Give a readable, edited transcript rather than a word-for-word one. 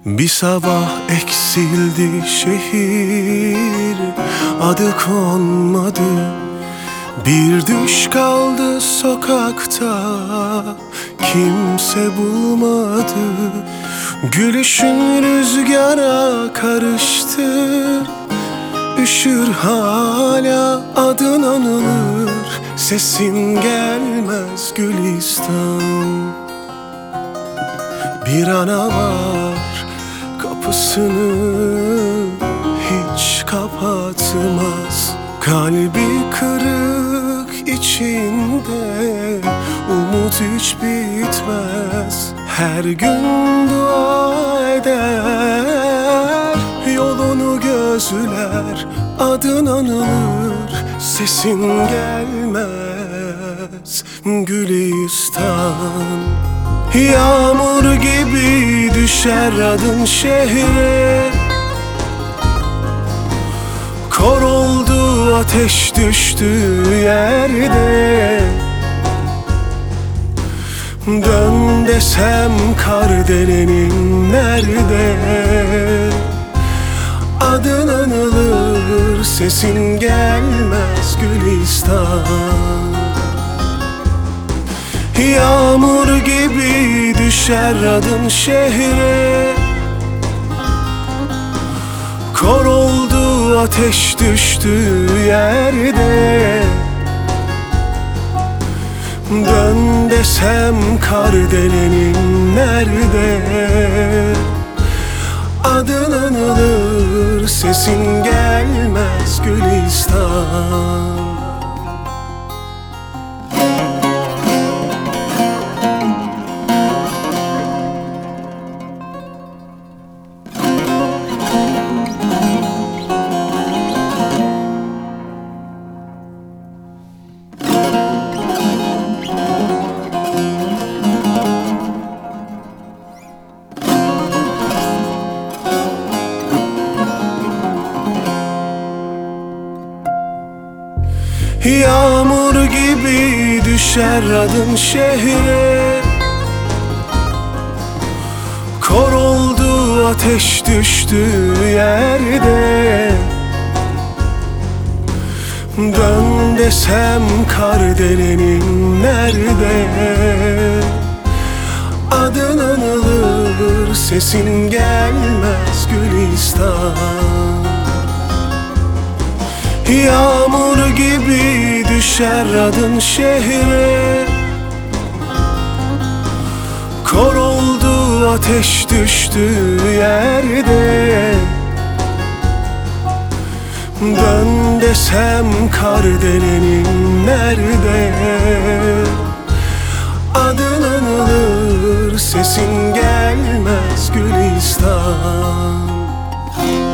Bir sabah eksildi şehir, adı konmadı. Bir düş kaldı sokakta, kimse bulmadı. Gülüşün rüzgara karıştı, üşür hala adın anılır. Sesin gelmez Gülistan. Bir ana var, kapısını hiç kapatmaz. Kalbi kırık içinde, umut hiç bitmez. Her gün dua eder, yolunu gözler. Adın anılır, sesin gelmez Gülistan. Yağmur gibi düşer adın şehre, kor oldu ateş düştü yerde. Dön desem Kardelen'in nerede? Adın anılır, sesin gelmez Gülistan. Yağmur gibi düşer adın şehre, kor oldu ateş düştü yerde. Dön desem Kardelen'in nerede? Adın anılır, sesin gelmez Gülistan. Yağmur gibi düşer adın şehre, kor oldu ateş düştü yerde. Dön desem Kardelen'in nerede? Adın anılır, sesin gelmez Gülistan. Yağmur gibi düşer adın şehre, kor oldu ateş düştü yerde. Dön desem Kardelen'in nerede? Adın anılır, sesin gelmez Gülistan.